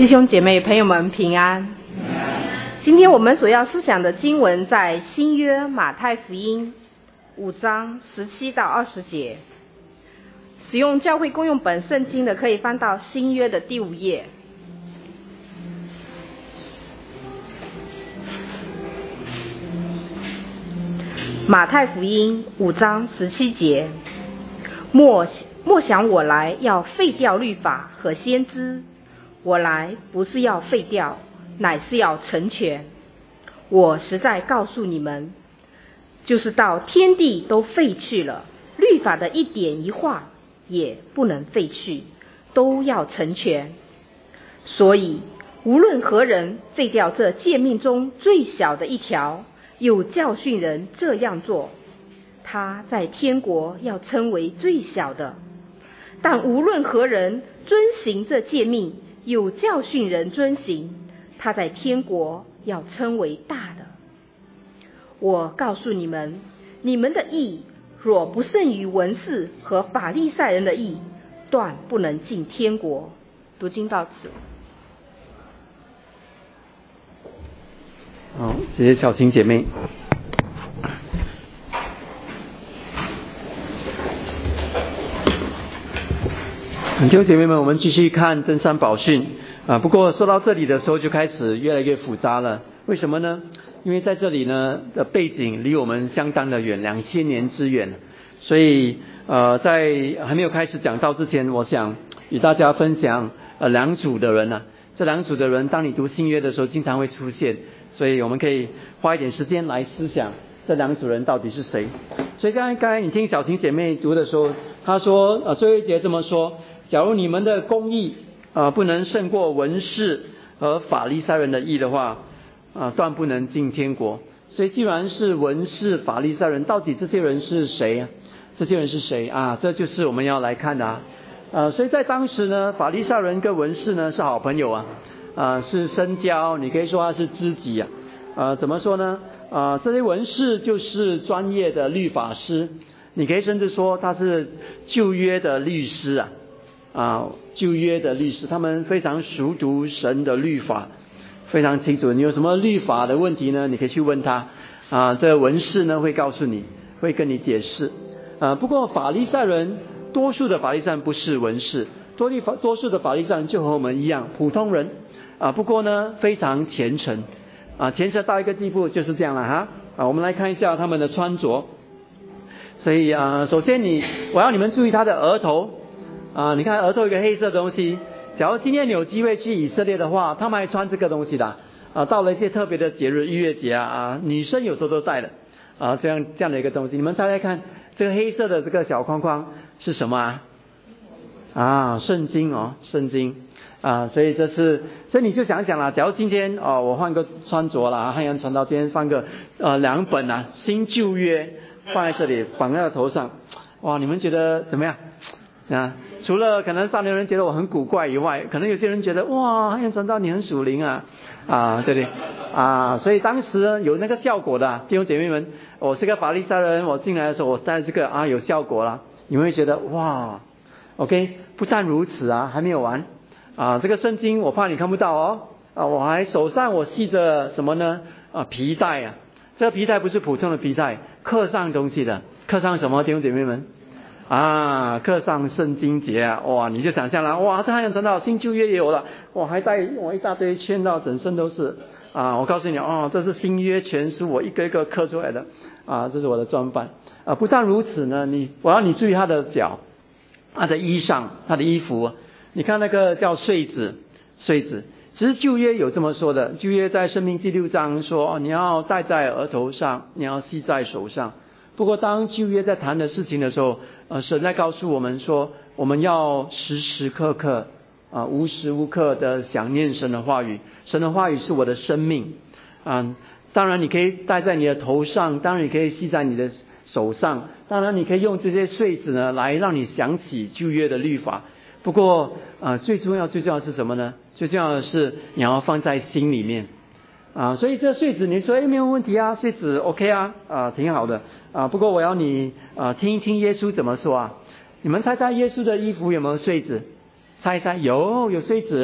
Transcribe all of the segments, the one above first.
弟兄姐妹朋友们平安。今天我们所要思想的经文在新约马太福音5章17到20节。使用教会公用本圣经的可以翻到新约的第5页。马太福音5章17节，莫想我来要废掉律法和先知，我来不是要废掉，乃是要成全。我实在告诉你们，就是到天地都废去了，律法的一点一画也不能废去，都要成全。所以无论何人废掉这诫命中最小的一条，又教训人这样做，他在天国要称为最小的；但无论何人遵行这诫命，又教训人遵行，他在天国要称为大的。我告诉你们，你们的义若不胜于文士和法利赛人的义，断不能进天国。读经到此。 好，谢谢小青姐妹。弟兄姐妹们，我们继续看登山宝训不过说到这里的时候就开始越来越复杂了。为什么呢？因为在这里呢的背景离我们相当的远，2000年之远，所以在还没有开始讲道之前，我想与大家分享两组的人这两组的人当你读新约的时候经常会出现，所以我们可以花一点时间来思想这两组人到底是谁。所以刚才你听小婷姐妹读的时候，她说最后一节这么说，假如你们的公义不能胜过文士和法利赛人的义的话，断不能进天国。所以既然是文士法利赛人，到底这些人是谁？这些人是谁这就是我们要来看的所以在当时呢，法利赛人跟文士呢是好朋友是深交，你可以说他是知己怎么说呢这些文士就是专业的律法师，你可以甚至说他是旧约的律师旧约的律师，他们非常熟读神的律法，非常清楚。你有什么律法的问题呢，你可以去问他这个文士呢会告诉你，会跟你解释不过法利赛人，多数的法利赛人不是文士，多数的法利赛人就和我们一样普通人不过呢非常虔诚虔诚到一个地步就是这样了我们来看一下他们的穿着。所以首先我要你们注意他的额头你看额头有一个黑色的东西，假如今天你有机会去以色列的话，他们还穿这个东西的到了一些特别的节日，逾越节女生有时候都戴的这样的一个东西。你们猜猜看，这个黑色的这个小框框是什么圣经圣经所以所以你就想想啦，假如今天我换个穿着啦，汉阳传道今天放个2本新旧约放在这里绑在头上，哇，你们觉得怎么样除了可能上流人觉得我很古怪以外，可能有些人觉得哇，汉阳传道你很属灵对不对所以当时有那个效果的弟兄姐妹们，我是个法利赛人，我进来的时候我戴这个有效果了，你们会觉得哇 OK。 不但如此还没有完这个圣经我怕你看不到我还手上我系着什么呢皮带这个皮带不是普通的皮带，刻上东西的。刻上什么弟兄姐妹们刻上圣经节哇，你就想象了，哇，这汉阳传道新旧约也有了，我还带我一大堆圈到整身都是我告诉你这是新约全书，我一个一个刻出来的这是我的装扮不但如此呢，我要你注意他的脚，他的衣裳，他的衣服，你看那个叫穗子，其实旧约有这么说的，旧约在申命记6章说你要戴在额头上，你要系在手上。不过当旧约在谈的事情的时候神在告诉我们说，我们要时时刻刻无时无刻的想念神的话语，神的话语是我的生命当然你可以戴在你的头上，当然你可以系在你的手上，当然你可以用这些穗子呢来让你想起旧约的律法。不过最重要是什么呢？最重要的是你要放在心里面所以这穗子你说没有问题穗子 OK 挺好的不过我要你听一听耶稣怎么说你们猜猜耶稣的衣服有没有穗子？猜一猜，有穗子。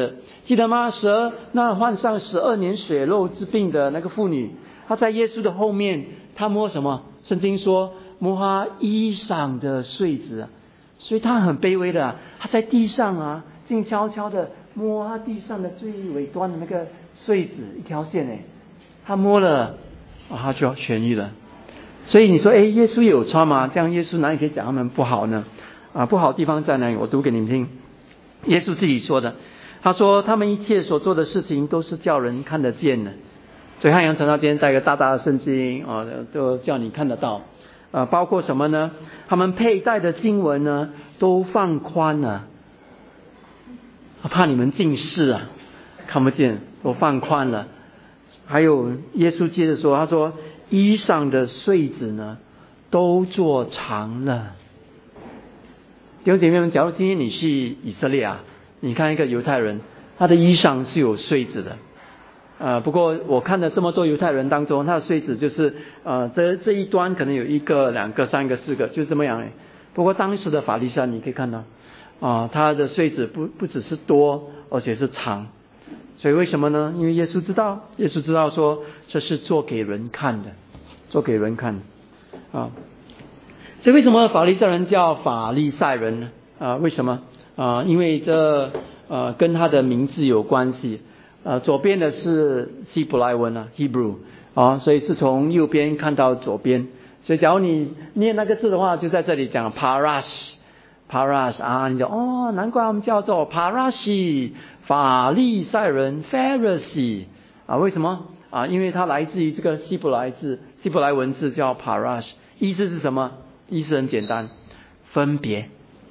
记得吗？那患上12年血漏之病的那个妇女，她在耶稣的后面，她摸什么？圣经说摸他衣裳的穗子，所以她很卑微的，她在地上静悄悄的摸他地上的最尾端的那个穗子，一条线她摸了，她就要痊愈了。所以你说耶稣有穿吗？这样耶稣哪里可以讲他们不好呢？不好的地方在哪里？我读给你们听。耶稣自己说的，他说他们一切所做的事情都是叫人看得见的。所以汉阳传道今天带一个大大的圣经都叫你看得到。包括什么呢？他们佩戴的经文呢都放宽了，怕你们近视看不见，都放宽了。还有耶稣接着说，他说衣裳的穗子呢都做长了。弟兄姐妹们，假如今天你是以色列你看一个犹太人，他的衣裳是有穗子的。不过我看了这么多犹太人当中，他的穗子就是这一端可能有1个、2个、3个、4个，就这么样不过当时的法利赛你可以看到他的穗子不只是多，而且是长。所以为什么呢？因为耶稣知道说这是做给人看的，做给人看的所以为什么法利赛人叫法利赛人呢？为什么因为这跟他的名字有关系。左边的是希伯来文Hebrew 所以是从右边看到左边。所以假如你念那个字的话，就在这里讲 Parash 你就难怪我们叫做 Parashi 法利赛人 Pharisee 为什么因为它来自于这个希伯来文字叫 Parash， 意思是什么？意思很简单，分别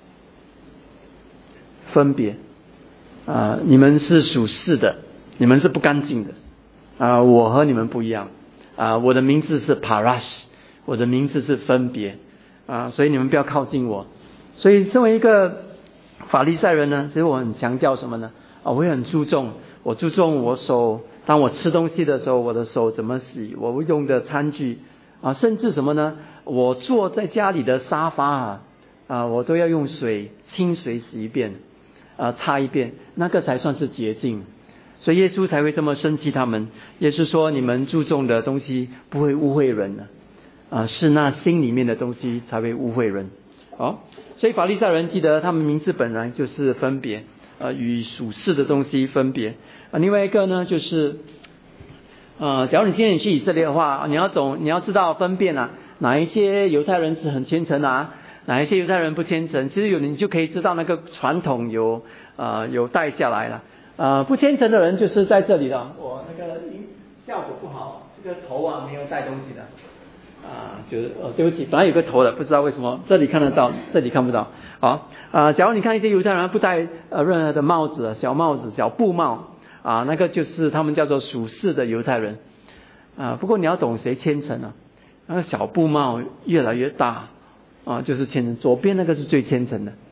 你们是属世的，你们是不干净的我和你们不一样我的名字是 Parash， 我的名字是分别所以你们不要靠近我。所以身为一个法利赛人呢，其实我很强调什么呢？我会很注重我手，当我吃东西的时候，我的手怎么洗，我用的餐具甚至什么呢？我坐在家里的沙发我都要用清水洗一遍擦一遍，那个才算是洁净。所以耶稣才会这么生气他们。耶稣说你们注重的东西不会污秽人是那心里面的东西才会污秽人所以法利赛人记得他们名字本来就是分别与属世的东西分别另外一个呢就是假如你今天去以色列的话，你要知道分辨哪一些犹太人是很虔诚哪一些犹太人不虔诚。其实你就可以知道那个传统有带下来了不虔诚的人就是在这里的，我那个效果不好，这个头没有带东西的就是对不起，本来有个头的，不知道为什么这里看得到，这里看不到假如你看一些犹太人不戴任何的帽子，小帽子、小布帽那个就是他们叫做属世的犹太人不过你要懂谁虔诚那个小布帽越来越大就是虔诚，左边那个是最虔诚的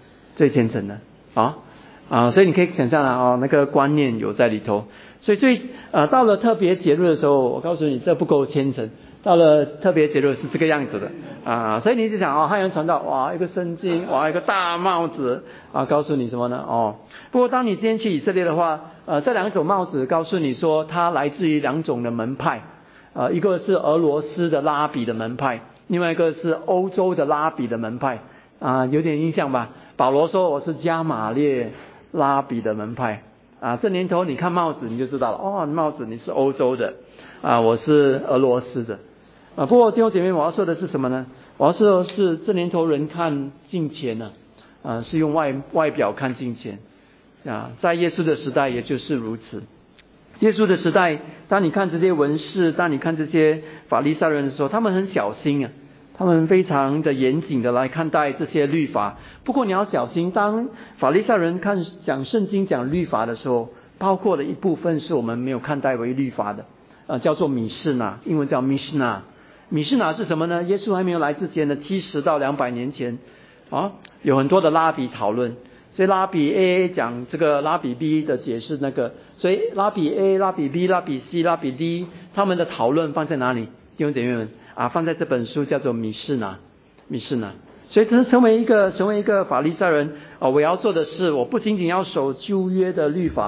所以你可以想象那个观念有在里头。所以到了特别节日的时候，我告诉你这不够虔诚，到了特别节日是这个样子的所以你就想汉阳传道一个圣经一个大帽子告诉你什么呢不过当你今天去以色列的话这2种帽子告诉你说它来自于2种的门派一个是俄罗斯的拉比的门派，另外一个是欧洲的拉比的门派有点印象吧？保罗说我是加马列拉比的门派这年头你看帽子你就知道了帽子你是欧洲的我是俄罗斯的不过弟兄姐妹，我要说的是什么呢？我要说的是这年头人看金钱是用外表看金钱在耶稣的时代也就是如此。耶稣的时代，当你看这些文士，当你看这些法利赛人的时候，他们很小心他们非常的严谨的来看待这些律法。不过你要小心，当法利赛人讲圣经讲律法的时候，包括的一部分是我们没有看待为律法的叫做米士拿，英文叫 Mishnah。 米士拿是什么呢？耶稣还没有来之前的70到200年前有很多的拉比讨论，所以拉比 A 讲这个，拉比 B 的解释那个，所以拉比 A、拉比 B、拉比 C、拉比 D 他们的讨论放在哪里？弟兄姐妹们放在这本书叫做米士拿。所以成为一个法利赛人我要做的是，我不仅仅要守旧约的律法，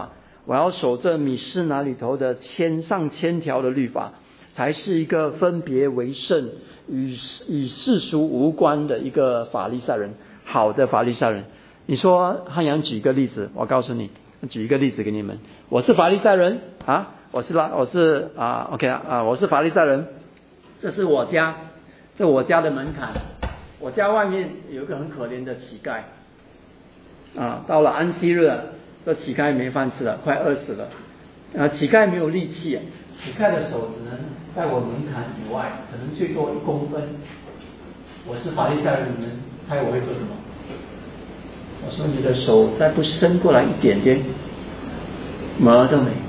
我要守这米士拿里头的上千条的律法，才是一个分别为圣与世俗无关的一个法利赛人，好的法利赛人。你说汉阳举一个例子，我告诉你，举一个例子给你们。我是法利赛人啊，我是法利赛人，这是我家，这我家的门槛，我家外面有一个很可怜的乞丐啊，到了安息日，这乞丐没饭吃了，快饿死了啊，乞丐没有力气，乞丐的手只能在我门槛以外，可能最多1公分。我是法利赛人，你们猜我会做什么？我说你的手再不伸过来一点点，毛都没有。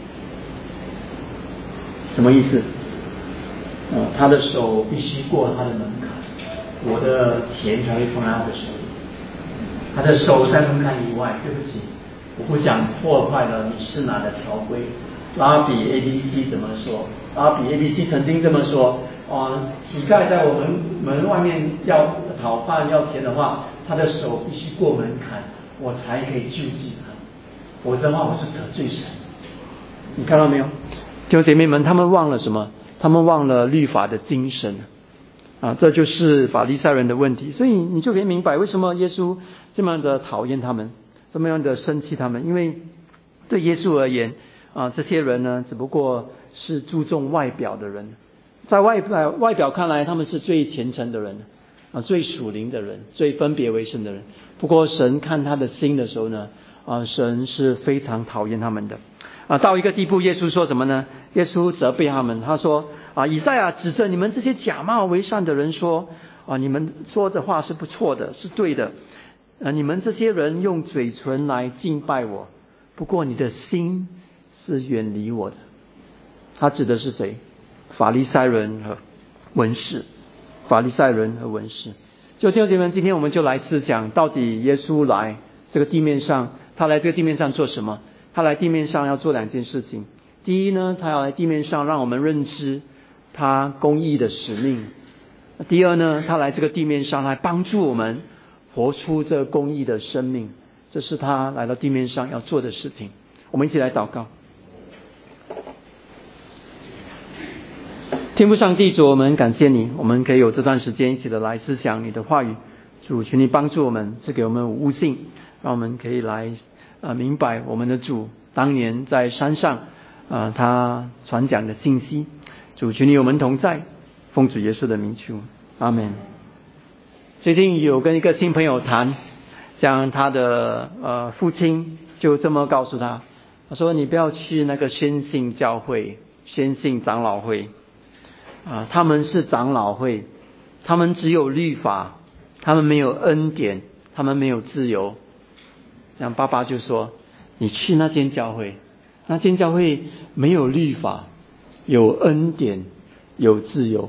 什么意思？他的手必须过他的门槛，我的钱才会放在他的手里。他的手在门槛以外，对不起，我不想破坏了米士拿的条规。拉比 ABC 怎么说？拉比 ABC 曾经这么说：乞丐在我门外面要讨饭要钱的话，他的手必须过门槛，我才可以救济他，否则的话我是得罪神。你看到没有？弟兄姐妹们，他们忘了什么？他们忘了律法的精神啊！这就是法利赛人的问题。所以你就可以明白为什么耶稣这么样的讨厌他们，这么样的生气他们。因为对耶稣而言这些人呢，只不过是注重外表的人，在外表看来，他们是最虔诚的人最属灵的人，最分别为圣的人。不过神看他的心的时候呢神是非常讨厌他们的到一个地步，耶稣说什么呢？耶稣责备他们，他说以赛亚指着你们这些假冒为善的人说你们说的话是不错的，是对的你们这些人用嘴唇来敬拜我，不过你的心是远离我的。他指的是谁？法利赛人和文士。法利赛人和文士。就弟兄姐妹们，今天我们就来思想，到底耶稣来这个地面上，他来这个地面上做什么？他来地面上要做2件事情。第一呢，他要来地面上让我们认知他公义的使命。第二呢，他来这个地面上来帮助我们活出这公义的生命，这是他来到地面上要做的事情。我们一起来祷告。天父上帝，主，我们感谢你，我们可以有这段时间一起的来思想你的话语。主，请你帮助我们，赐给我们悟性，让我们可以来明白我们的主当年在山上他传讲的信息。主，请你与我们同在，奉主耶稣的名求，阿们。最近有跟一个新朋友谈，讲他的父亲就这么告诉他，他说你不要去那个宣信教会、宣信长老会他们是长老会，他们只有律法，他们没有恩典，他们没有自由。像爸爸就说，你去那间教会，那间教会没有律法，有恩典，有自由。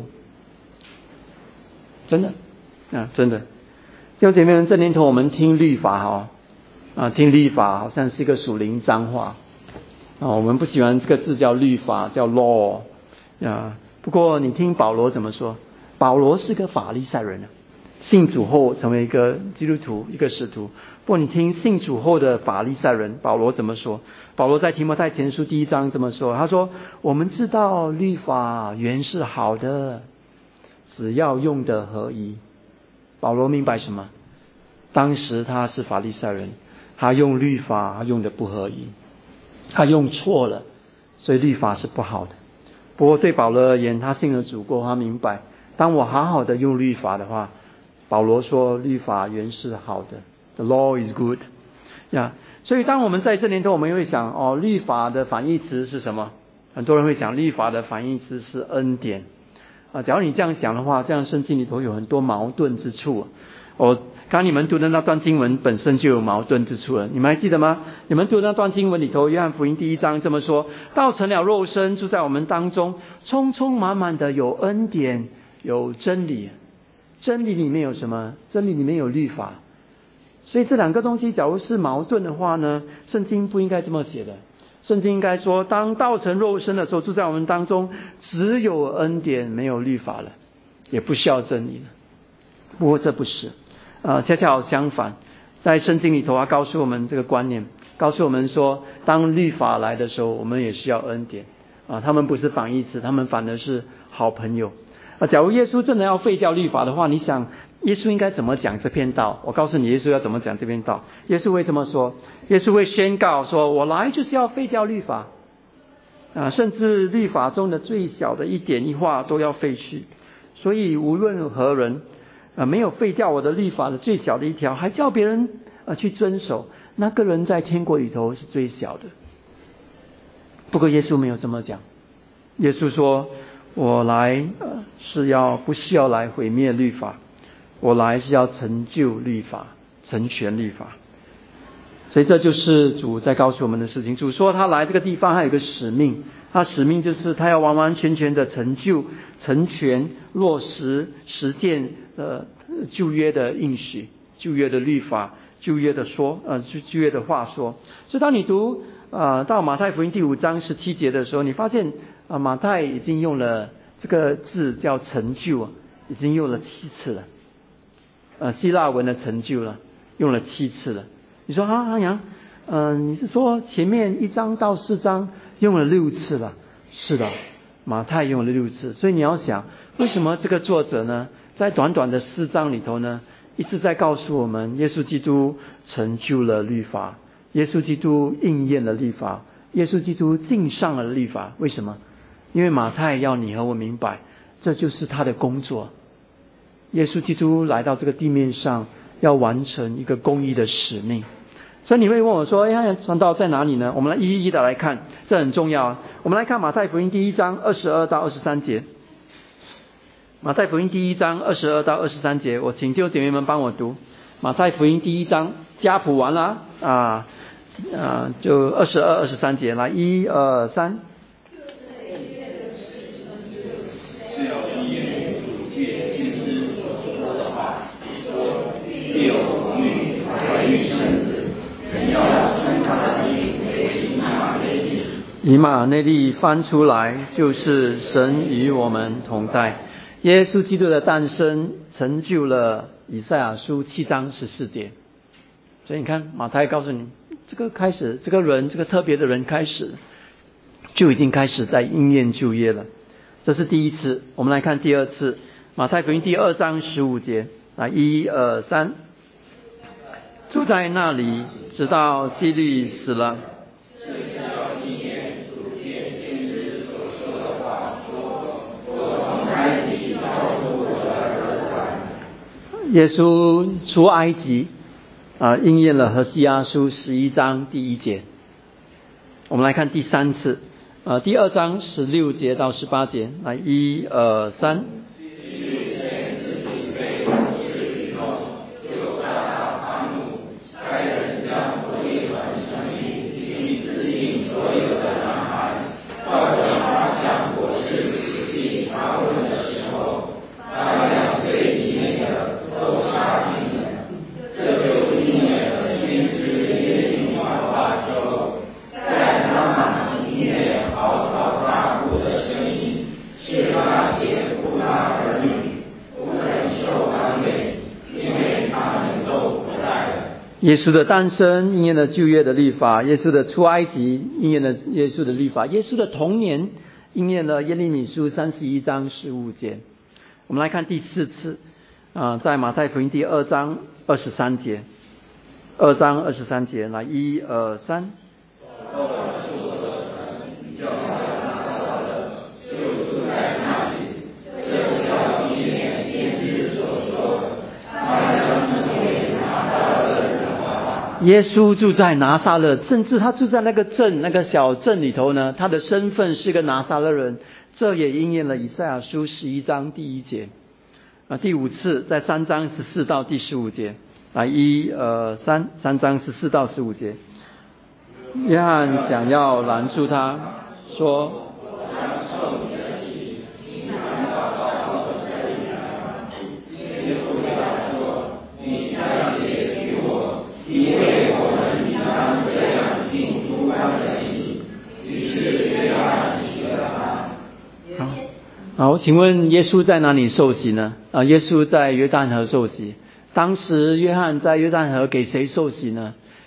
真的真的。弟兄姐妹们，这年头我们听律法听律法好像是一个属灵脏话我们不喜欢这个字叫律法，叫 law 不过你听保罗怎么说？保罗是个法利赛人信主后成为一个基督徒，一个使徒。不过你听信主后的法利赛人保罗怎么说？保罗在提摩太前书1章这么说，他说我们知道律法原是好的，只要用得合宜。保罗明白什么？当时他是法利赛人，他用律法用得不合宜，他用错了，所以律法是不好的。不过对保罗而言，他信了主过，他明白当我好好的用律法的话，保罗说律法原是好的， The law is good 所以当我们在这年头，我们会想律法的反义词是什么？很多人会讲律法的反义词是恩典假如你这样想的话，这样圣经里头有很多矛盾之处刚你们读的那段经文本身就有矛盾之处了，你们还记得吗？你们读的那段经文里头，约翰福音1章这么说，道成了肉身住在我们当中，充充满满的有恩典有真理。真理里面有什么？真理里面有律法。所以这2个东西假如是矛盾的话呢，圣经不应该这么写的。圣经应该说，当道成肉身的时候住在我们当中，只有恩典没有律法了，也不需要真理了。不过这不是恰恰相反，在圣经里头告诉我们这个观念， 告诉我们说，当律法来的时候，我们也需要恩典啊。他们不是反义词，他们反而是好朋友啊。假如耶稣真的要废掉律法的话，你想耶稣应该怎么讲这篇道？我告诉你，耶稣要怎么讲这篇道。耶稣会这么说，耶稣会宣告说，我来就是要废掉律法啊，甚至律法中的最小的一点一画都要废去。所以无论何人没有废掉我的律法的最小的一条，还叫别人去遵守，那个人在天国里头是最小的。不过耶稣没有这么讲，耶稣说，我来不是要来毁灭律法，我来是要成就律法，成全律法。所以这就是主在告诉我们的事情。主说他来这个地方还有一个使命，他使命就是他要完完全全的成就、成全、落实、实践旧约的应许、旧约的律法、旧约的旧约的话说。所以当你读到马太福音第5章17节的时候，你发现马太已经用了这个字叫成就，已经用了7次了。希腊文的成就了，用了7次了。你说阿阳，你是说前面1章到4章用了6次了？是的，马太用了6次。所以你要想，为什么这个作者呢，在短短的4章里头呢，一直在告诉我们，耶稣基督成就了律法，耶稣基督应验了律法，耶稣基督尽上了律法。为什么？因为马太要你和我明白，这就是他的工作。耶稣基督来到这个地面上，要完成一个公义的使命。所以你会问我说，传道在哪里呢？我们来一一的来看，这很重要。我们来看马太福音第1章22到23节。马太福音第1章22到23节，我请弟兄姐妹们帮我读。马太福音第1章，家谱完了就22、23节，来1、2、3。以马内利翻出来，就是神与我们同在。耶稣基督的诞生成就了以赛亚书7章14节。所以你看，马太告诉你，这个特别的人开始，就已经开始在应验旧约了。这是第一次。我们来看第二次，马太福音第2章15节，来1、2、3。住在那里，直到希律死了。耶稣出埃及应验了何西阿书11章第1节。我们来看第3次第2章16节到18节，来1、2、3。耶稣的诞生应验了旧约的律法，耶稣的出埃及应验了耶稣的律法，耶稣的童年应验了耶利米书31章15节。我们来看第4次在马太福音第2章23节，2章23节，来1、2、3。耶稣住在拿撒勒，甚至他住在那个小镇里头呢，他的身份是个拿撒勒人，这也应验了以赛亚书11章第1节。第5次在3章14到第15节，来1、2、3章14到15节。约翰想要拦住他，说：好，请问耶稣在哪里受洗呢？耶稣在约旦河受洗。当时约翰在约旦河给谁受洗呢？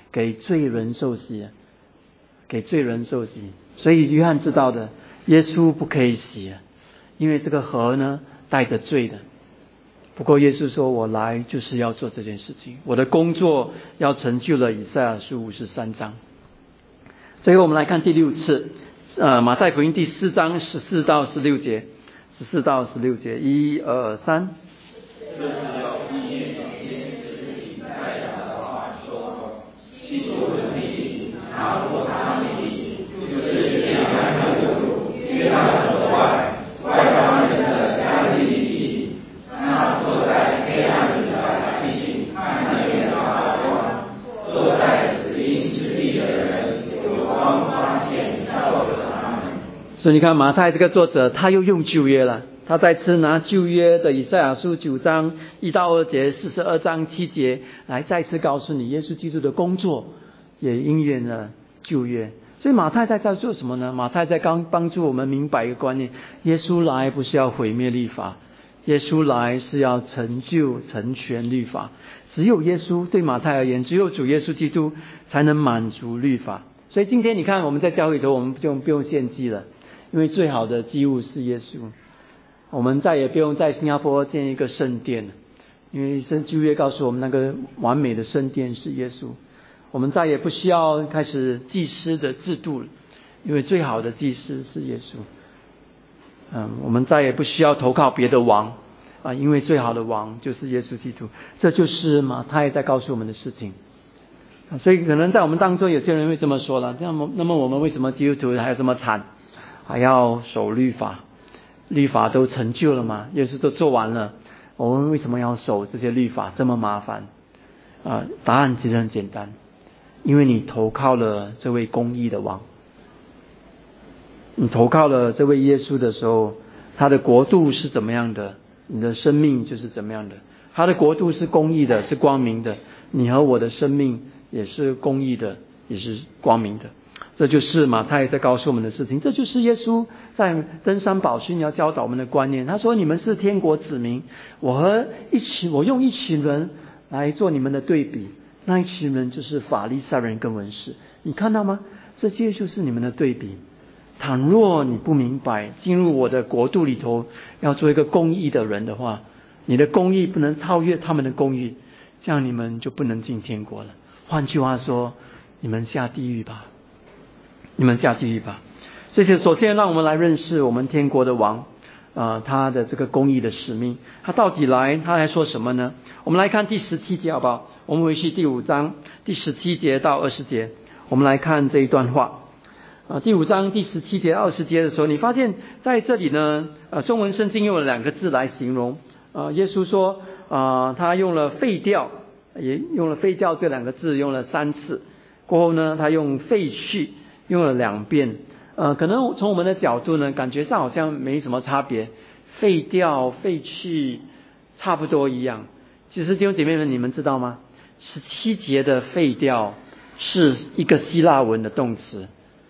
给罪人受洗，给罪人受洗。所以约翰知道的，耶稣不可以洗，因为这个河呢带着罪的。不过耶稣说，我来就是要做这件事情，我的工作要成就了以赛亚书53章。最后我们来看第6次，马太福音第4章14到16节，14到16节，1、2、3。这是要纪念先知以赛亚的话说，其所的地，拿过他的地，就是天然的路，约旦河外，外邦人的加利利地，那坐在黑暗里的百姓看见了发光，坐在死荫之地的人有光发现照着他们。所以你看马太这个作者他又用旧约了，他再次拿旧约的以赛亚书9章1到2节，42章7节来再次告诉你，耶稣基督的工作也应验了旧约。所以马太在做什么呢？马太在帮助我们明白一个观念，耶稣来不是要毁灭律法，耶稣来是要成就成全律法。只有耶稣，对马太而言，只有主耶稣基督才能满足律法。所以今天你看我们在教会里头，我们就不用献祭了，因为最好的祭物是耶稣。我们再也不用在新加坡建一个圣殿了，因为旧约告诉我们那个完美的圣殿是耶稣。我们再也不需要开始祭司的制度了，因为最好的祭司是耶稣。我们再也不需要投靠别的王因为最好的王就是耶稣基督。这就是马太在告诉我们的事情。所以可能在我们当中有些人会这么说了，那么我们为什么基督徒还要这么惨，还要守律法？律法都成就了吗？耶稣都做完了，我们为什么要守这些律法这么麻烦？答案其实很简单，因为你投靠了这位公义的王。你投靠了这位耶稣的时候，他的国度是怎么样的，你的生命就是怎么样的。他的国度是公义的，是光明的，你和我的生命也是公义的，也是光明的。这就是马太在告诉我们的事情，这就是耶稣在登山宝训要教导我们的观念。他说，你们是天国子民，我用一群人来做你们的对比，那一群人就是法利赛人跟文士。你看到吗？这些就是你们的对比。倘若你不明白进入我的国度里头要做一个公义的人的话，你的公义不能超越他们的公义，这样你们就不能进天国了。换句话说，你们下地狱吧，你们下地狱吧。所以首先让我们来认识我们天国的王，他的这个公义的使命，他到底他来说什么呢？我们来看第17节好不好？我们回去第5章第17节到20节，我们来看这一段话。第5章第17节20节的时候，你发现在这里呢，中文圣经用了2个字来形容。耶稣说，他用了废掉，也用了废掉这2个字用了3次。过后呢，他用废去用了2遍。可能从我们的角度呢，感觉上好像没什么差别，废掉、废去差不多一样。其实弟兄姐妹们，你们知道吗？17节的废掉是一个希腊文的动词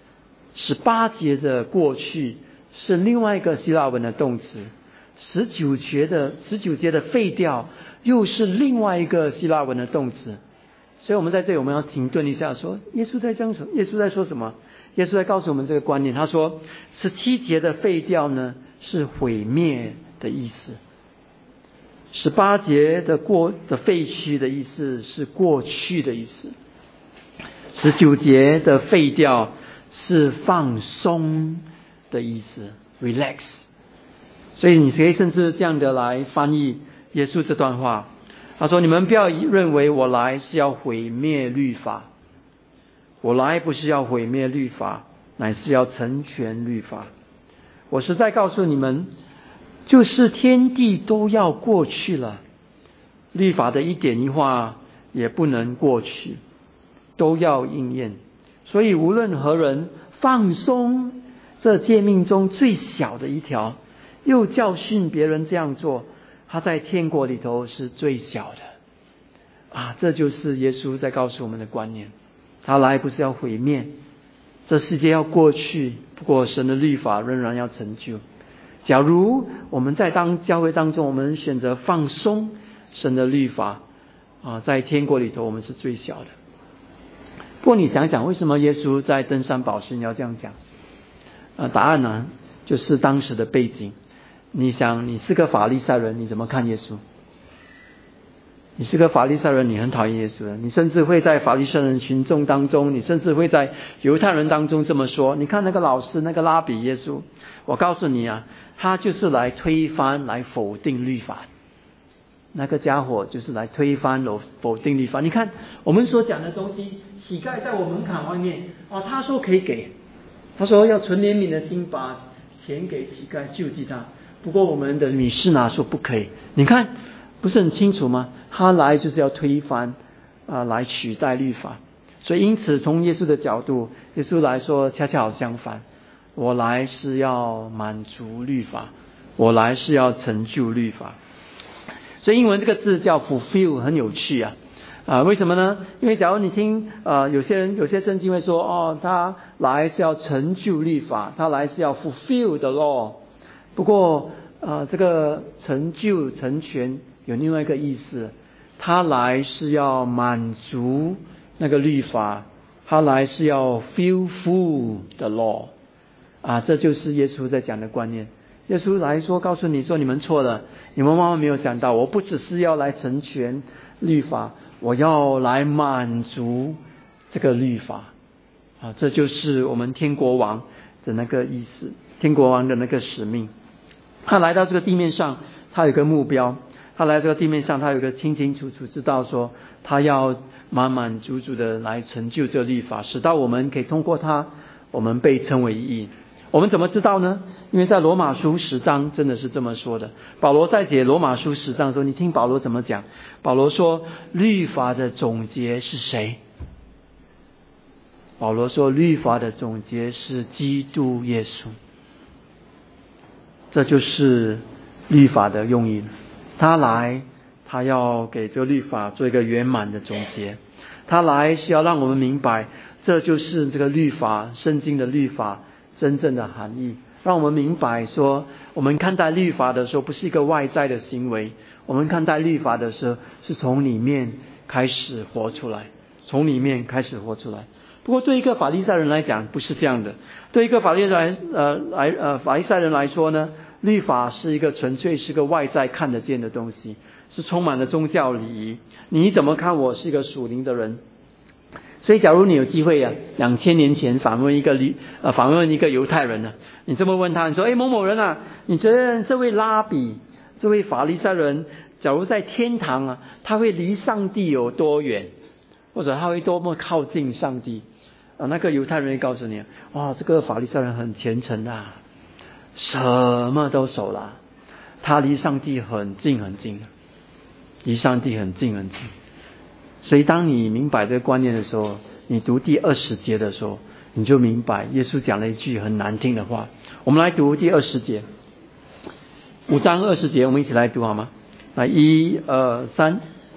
，18节的过去是另外一个希腊文的动词，19节的废掉又是另外一个希腊文的动词。所以我们在这里我们要停顿一下，说耶稣在讲什么？耶稣在说什么？耶稣在告诉我们这个观念。他说17节的废掉呢是毁灭的意思，18节的废去的意思是过去的意思，19节的废掉是放松的意思 relax。 所以你可以甚至这样的来翻译耶稣这段话。他说，你们不要认为我来是要毁灭律法，我来不是要毁灭律法，乃是要成全律法。我实在告诉你们，就是天地都要过去了，律法的一点一画也不能过去，都要应验。所以无论何人放松这诫命中最小的一条，又教训别人这样做，他在天国里头是最小的。这就是耶稣在告诉我们的观念。他来不是要毁灭，这世界要过去，不过神的律法仍然要成就。假如我们在教会当中，我们选择放松神的律法，在天国里头我们是最小的。 不过你想想，为什么耶稣在登山宝训要这样讲？答案呢，就是当时的背景。你想，你是个法利赛人，你怎么看耶稣？你是个法利赛人，你很讨厌耶稣的，你甚至会在法利赛人群众当中，你甚至会在犹太人当中这么说。你看那个老师，那个拉比耶稣，我告诉你啊，他就是来推翻、来否定律法。那个家伙就是来推翻、否定律法。你看我们所讲的东西，乞丐在我门槛外面他说可以给，他说要存怜悯的心，把钱给乞丐救济他。不过我们的米士拿说不可以。你看不是很清楚吗？他来就是要推翻来取代律法。所以因此从耶稣的角度，耶稣来说恰恰好相反，我来是要满足律法，我来是要成就律法。所以英文这个字叫 fulfill 很有趣为什么呢？因为假如你听有些圣经会说他来是要成就律法，他来是要 fulfill the law。不过这个成就成全有另外一个意思，他来是要满足那个律法，他来是要 fulfill the law。这就是耶稣在讲的观念。耶稣来说告诉你说，你们错了，你们万万没有想到，我不只是要来成全律法，我要来满足这个律法这就是我们天国王的那个意思，天国王的那个使命。他来到这个地面上，他有一个目标，他来到这个地面上，他有一个清清楚楚知道说，他要满满足足的来成就这律法，使到我们可以通过他，我们被称为义。我们怎么知道呢？因为在罗马书10章真的是这么说的。保罗在解罗马书10章的时候，你听保罗怎么讲。保罗说律法的总结是谁？保罗说律法的总结是基督耶稣。这就是律法的用意。他来，他要给这律法做一个圆满的总结。他来是要让我们明白，这就是这个律法，圣经的律法真正的含义，让我们明白说，我们看待律法的时候不是一个外在的行为，我们看待律法的时候是从里面开始活出来，从里面开始活出来。不过对一个法利赛人来讲不是这样的。对一个法利赛人来说呢，律法是一个纯粹是个外在看得见的东西，是充满了宗教礼仪。你怎么看我是一个属灵的人？所以假如你有机会2000年前访问一个犹太人你这么问他，你说某某人你觉得这位拉比，这位法利赛人，假如在天堂他会离上帝有多远，或者他会多么靠近上帝？那个犹太人会告诉你，这个法利赛人很虔诚什么都守了，他离上帝很近很近，离上帝很近很近。所以当你明白这个观念的时候，你读第20节的时候，你就明白耶稣讲了一句很难听的话。我们来读第20节，5章20节，我们一起来读好吗？来，1、2、3。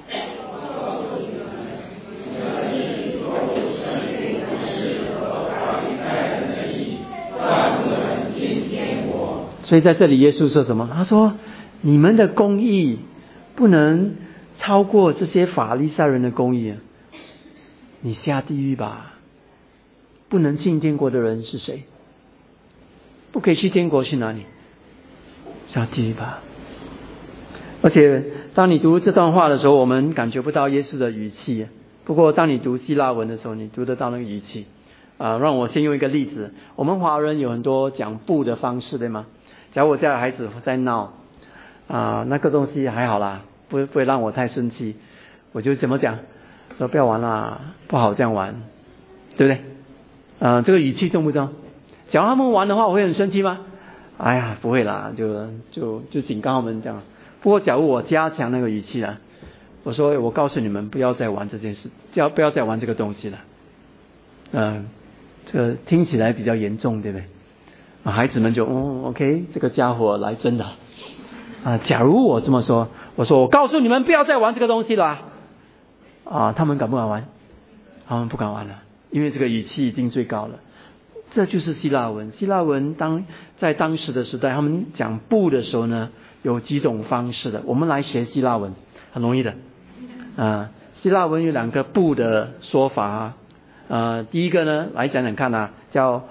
所以在这里耶稣说什么？他说你们的公义不能超过这些法利赛人的公义你下地狱吧。不能进天国的人是谁？不可以去天国去哪里？下地狱吧。而且当你读这段话的时候，我们感觉不到耶稣的语气，不过当你读希腊文的时候，你读得到那个语气让我先用一个例子。我们华人有很多讲不的方式，对吗？假如我家的孩子在闹那个东西还好啦，不会让我太生气，我就怎么讲，说不要玩啦，不好这样玩，对不对？这个语气重不重？假如他们玩的话，我会很生气吗？哎呀，不会啦，就警告他们这样。不过假如我加强那个语气我说我告诉你们不要再玩这件事，不要再玩这个东西了。这个听起来比较严重，对不对？孩子们就OK， 这个家伙来真的假如我这么说，我说我告诉你们不要再玩这个东西了他们敢不敢玩？他们不敢玩了，因为这个语气已经最高了。这就是希腊文。希腊文在当时的时代，他们讲不的时候呢，有几种方式的。我们来学希腊文很容易的希腊文有2个不的说法第一个呢，来讲讲看叫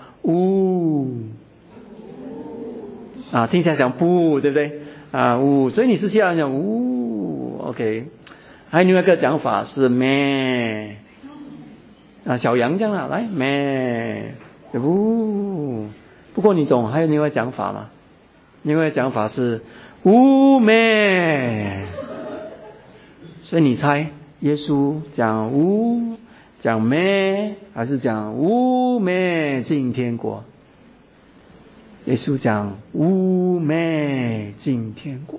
听起来讲不，对不对？所以你是需要讲OK。还有另外一个讲法是咩，小羊这样来咩，不过你懂，还有另外讲法吗？另外讲法是咩，所以你猜耶稣讲讲咩，还是讲咩进天国？耶稣讲咩进天国，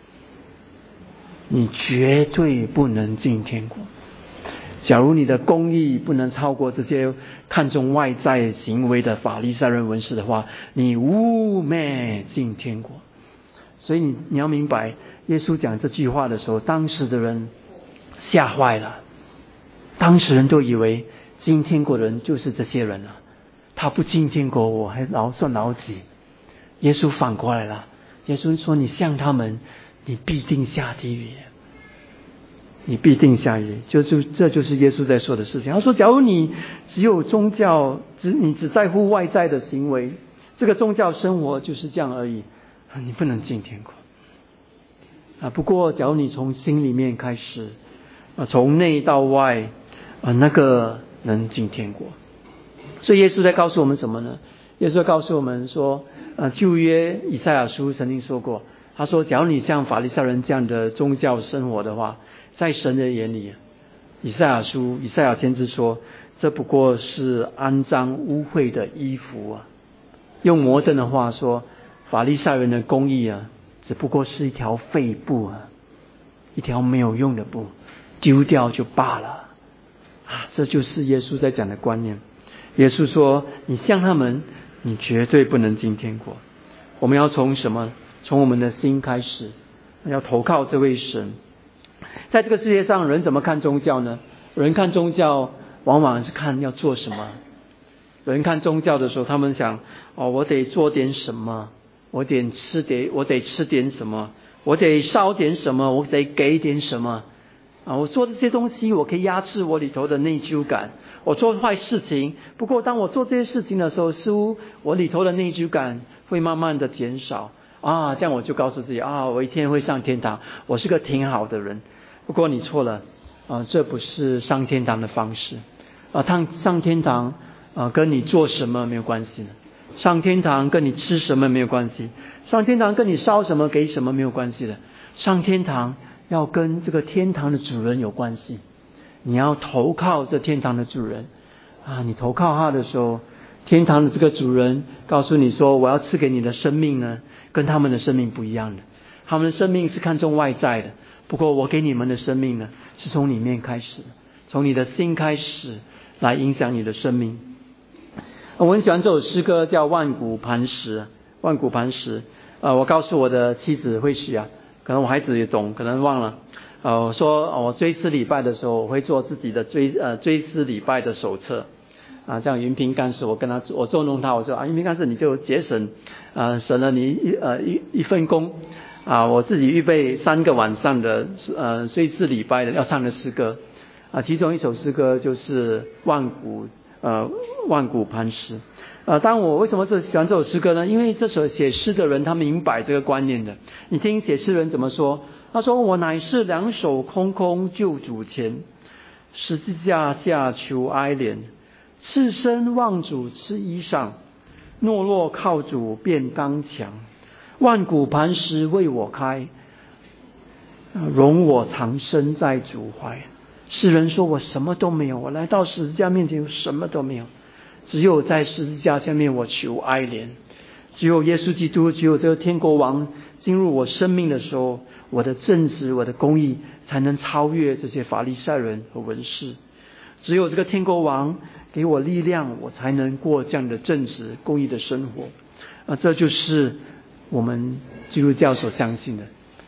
你绝对不能进天国。假如你的公义不能超过这些看重外在行为的法利赛人文士的话，你咩进天国。所以你要明白，耶稣讲这句话的时候，当时的人吓坏了，当时人都以为进天国的人就是这些人了，他不进天国，我还算老几。耶稣反过来了，耶稣说你像他们，你必定下地狱，你必定下地狱。这就是耶稣在说的事情。他说假如你只有宗教，你只在乎外在的行为，这个宗教生活就是这样而已，你不能进天国。不过假如你从心里面开始，从内到外，那个能进天国。所以耶稣在告诉我们什么呢？耶稣在告诉我们说，旧约以赛亚书曾经说过，他说假如你像法利赛人这样的宗教生活的话，在神的眼里，以赛亚先知说，这不过是肮脏污秽的衣服用摩登的话说，法利赛人的公义只不过是一条废布一条没有用的布，丢掉就罢了这就是耶稣在讲的观念。耶稣说你像他们，你绝对不能进天国。我们要从什么？从我们的心开始，要投靠这位神。在这个世界上，人怎么看宗教呢？人看宗教往往是看要做什么。人看宗教的时候，他们想我得做点什么，我得吃点什么，我得烧点什么，我得给点什么我做这些东西，我可以压制我里头的内疚感。我做坏事情，不过当我做这些事情的时候，似乎我里头的内疚感会慢慢的减少这样我就告诉自己我一天会上天堂，我是个挺好的人。不过你错了这不是上天堂的方式上天堂跟你做什么没有关系，上天堂跟你吃什么没有关系，上天堂跟你烧什么给什么没有关系的，上天堂要跟这个天堂的主人有关系。你要投靠这天堂的主人你投靠他的时候，天堂的这个主人告诉你说，我要赐给你的生命呢，跟他们的生命不一样的。他们的生命是看重外在的，不过我给你们的生命呢，是从里面开始，从你的心开始来影响你的生命。我很喜欢这首诗歌，叫万古磐石。万古磐石我告诉我的妻子慧许可能我孩子也懂，可能忘了我说我追思礼拜的时候，我会做自己的追思礼拜的手册像云平干事，我捉弄他，我说云平干事你就节省省了你一份工我自己预备3个晚上的追思礼拜的要唱的诗歌其中一首诗歌就是万古磐石当我为什么喜欢这首诗歌呢？因为这首写诗的人他明白这个观念的。你听写诗人怎么说，他说我乃是两手空空救主前，十字架下求哀怜，赤身望主吃衣裳，懦弱靠主变刚强，万古磐石为我开，容我藏身在主怀。世人说我什么都没有，我来到十字架面前什么都没有，只有在十字架下面我求哀怜，只有耶稣基督，只有这个天国王进入我生命的时候，我的正直我的公义才能超越这些法利赛人和文士。只有这个天国王给我力量，我才能过这样的正直公义的生活这就是我们基督教所相信的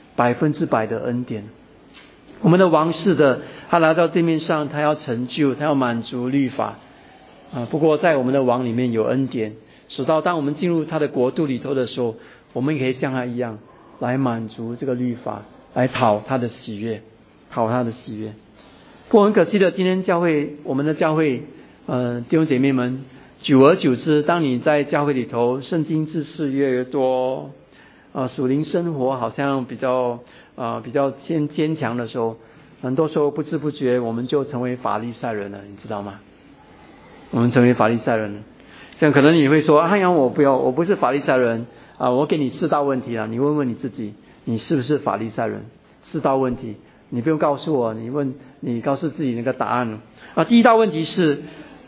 100%的恩典。我们的王是的，他来到地面上，他要成就，他要满足律法不过在我们的王里面有恩典，使到当我们进入他的国度里头的时候，我们也可以像他一样来满足这个律法，来讨他的喜悦，讨他的喜悦。不过很可惜的，今天我们的教会弟兄姐妹们，久而久之，当你在教会里头圣经知识越来越多，属灵生活好像比较坚强的时候，很多时候不知不觉我们就成为法利赛人了，你知道吗？我们成为法利赛人了。像可能你会说，我不是法利赛人啊，我给你4道问题啊，你问问你自己，你是不是法利赛人？4道问题，你不用告诉我，你告诉自己那个答案啊。第一道问题是，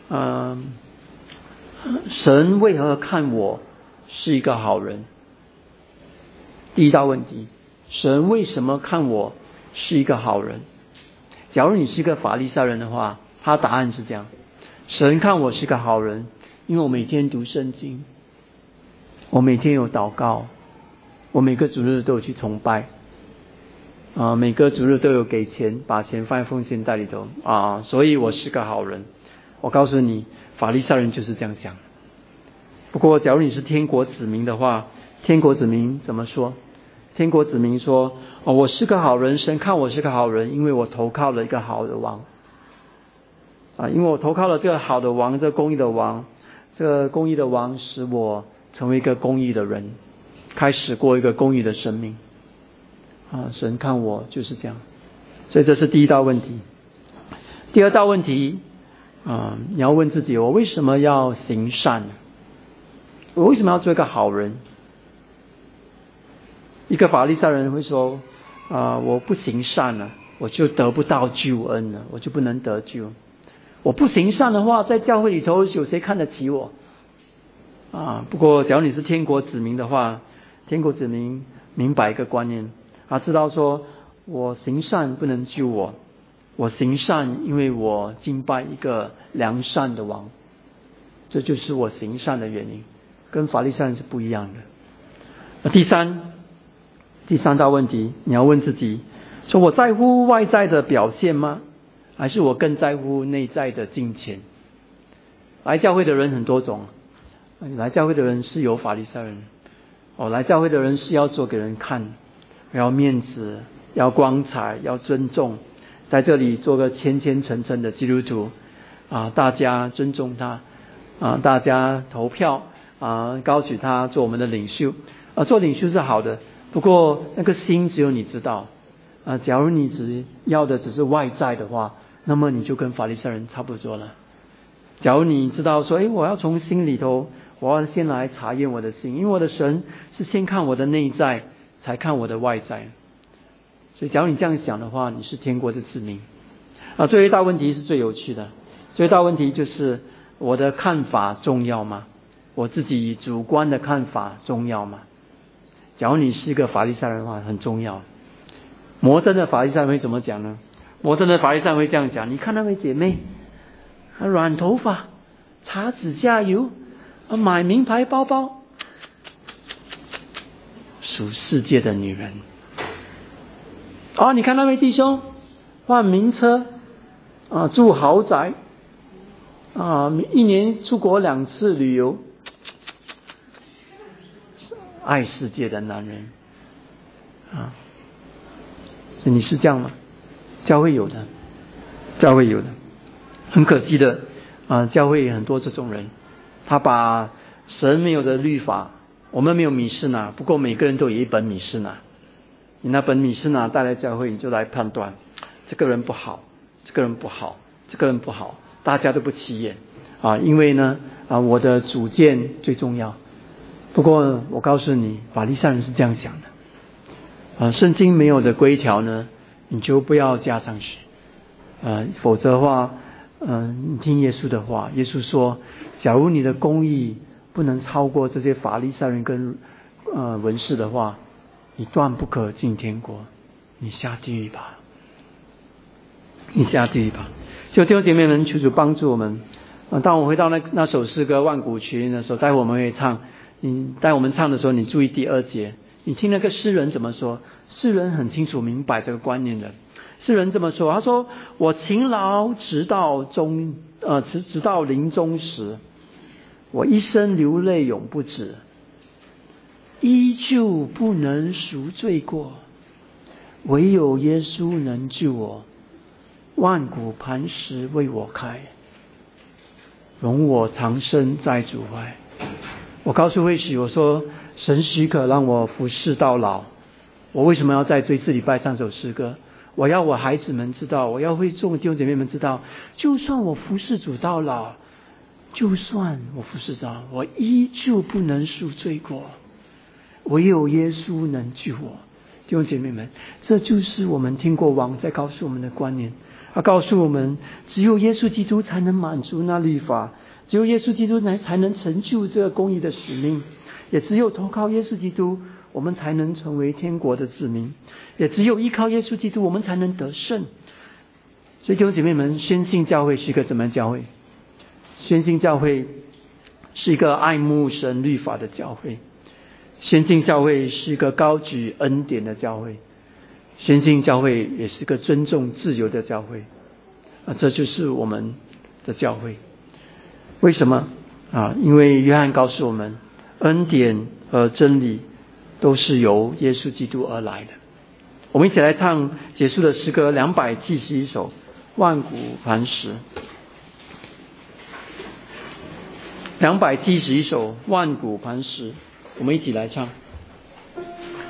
神为何看我是一个好人？第一道问题，神为什么看我是一个好人？假如你是一个法利赛人的话，他答案是这样：神看我是个好人，因为我每天读圣经，我每天有祷告，我每个主日都有去崇拜，每个主日都有给钱，把钱放在奉献袋里头所以我是个好人。我告诉你，法利赛人就是这样想。不过假如你是天国子民的话，天国子民怎么说？天国子民说，我是个好人，神看我是个好人，因为我投靠了一个好的王因为我投靠了这个好的王，这个公义的王，这个公义的王使我成为一个公义的人，开始过一个公义的生命神看我就是这样。所以这是第一道问题。第二道问题你要问自己，我为什么要行善？我为什么要做一个好人？一个法利赛人会说我不行善了，我就得不到救恩了，我就不能得救。我不行善的话，在教会里头有谁看得起我不过假如你是天国子民的话，天国子民明白一个观念知道说，我行善不能救我，我行善因为我敬拜一个良善的王，这就是我行善的原因，跟法利赛人是不一样的。第三道问题，你要问自己，说我在乎外在的表现吗？还是我更在乎内在的金钱？来教会的人很多种，来教会的人是有法利赛人来教会的人是要做给人看，要面子，要光彩，要尊重，在这里做个虔诚的基督徒大家尊重他大家投票高举他做我们的领袖做领袖是好的，不过那个心只有你知道假如你只要的只是外在的话，那么你就跟法利赛人差不多了。假如你知道说我要从心里头，我要先来查验我的心，因为我的神是先看我的内在才看我的外在。所以假如你这样想的话，你是天国的子民最后一大问题是最有趣的，最后一大问题就是我的看法重要吗？我自己主观的看法重要吗？假如你是一个法利赛人的话，很重要。摩登的法利赛人会怎么讲呢？摩登的法利赛人会这样讲，你看那位姐妹染头发，擦指甲油买名牌包包，属世界的女人你看那位弟兄换名车住豪宅一年出国2次旅游，爱世界的男人你是这样吗？教会有的，很可惜的教会很多这种人，他把神没有的律法，我们没有米士拿，不过每个人都有一本米士拿，你那本米士拿带来教会，你就来判断这个人不好，这个人不好，这个人不好，大家都不起眼因为呢我的主见最重要。不过我告诉你，法利赛人是这样想的圣经没有的规条呢，你就不要加上去否则的话你听耶稣的话，耶稣说，假如你的公义不能超过这些法利赛人跟文士的话，你断不可进天国，你下地狱吧。就弟兄姐妹们，求主帮助我们当我回到那首诗歌万古群的时候，待会我们会唱，待我们唱的时候，你注意第2节，你听那个诗人怎么说。诗人很清楚明白这个观念的。诗人这么说，他说，我勤劳直到临终时，我一生流泪永不止，依旧不能赎罪过，唯有耶稣能救我，万古磐石为我开。 容我长生在主怀。我告诉慧许，我说神许可让我服侍到老。我为什么要在这次礼拜唱首诗歌？我要我孩子们知道，我要会众弟兄姐妹们知道，就算我服侍主到老，就算我服侍到，我依旧不能赎罪过，唯有耶稣能救我。弟兄姐妹们，这就是我们听过王在告诉我们的观念。他告诉我们，只有耶稣基督才能满足那律法，只有耶稣基督才能成就这个公义的使命，也只有投靠耶稣基督，我们才能成为天国的子民，也只有依靠耶稣基督，我们才能得胜。所以弟兄姐妹们，宣信教会是一个怎么样教会？宣信教会是一个爱慕神律法的教会，宣信教会是一个高举恩典的教会，宣信教会也是个尊重自由的教会。这就是我们的教会。为什么？因为约翰告诉我们，恩典和真理都是由耶稣基督而来的。我们一起来唱结束的诗歌271首万古磐石。271首万古磐石，我们一起来唱。